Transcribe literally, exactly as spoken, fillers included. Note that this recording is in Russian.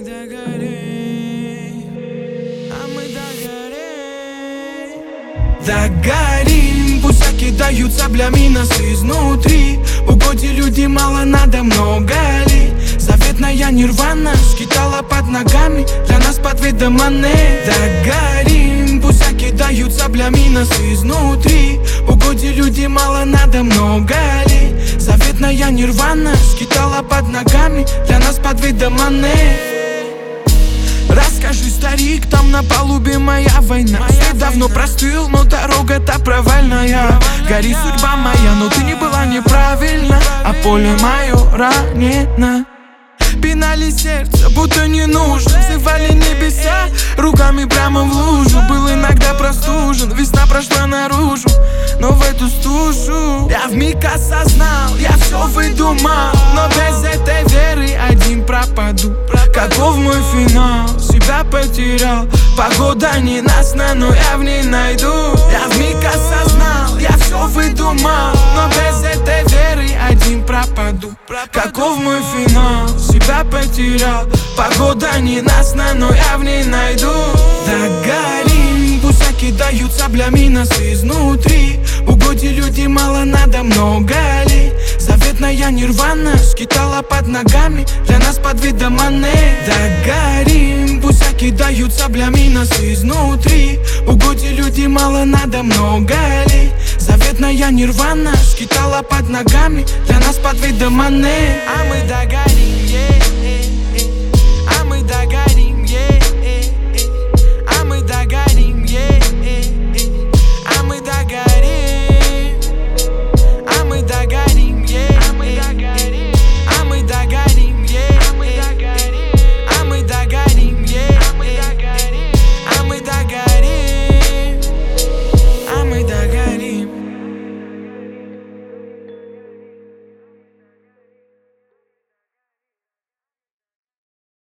догорим, а мы догорим. Догорим, пусть закидают саблями нас изнутри. В угоде люди мало, надо много ли? Заветная нирвана скитала под ногами, для нас под видом мане. Догорим, пусть закидают саблями нас изнутри. В угоде люди мало, надо много ли? Заветная нирвана скитала под ногами, для нас под видом мане. Расскажи, старик, там на палубе моя война. Свет давно простыл, но дорога-то провальная. Гори, судьба моя, но ты не была неправильна, а поле мое ранено. Пинали сердце, будто не нужно. Взывали небеса, руками прямо в лужу. Был иногда простужен, весна прошла наружу, но в эту стужу я вмиг осознал, я все выдумал, но без этой веры один пропаду. Каков мой финал? Себя потерял. Погода ненастна, но я в ней найду. Я вмиг осознал, я все выдумал, но без этой веры один пропаду. Каков мой финал? Себя потерял. Погода ненастна, но я в ней найду. Догорим, пусть закидают саблями нас изнутри. В угоде люди мало, надо много ли? Заветная нирвана скитала под ногами, для нас под видом мане. Догорим, пусть закидают саблями нас изнутри. В угоде люди мало, надо много ли? Заветная нирвана скитала под ногами, для нас под видом мане. А мы догорим, yeah.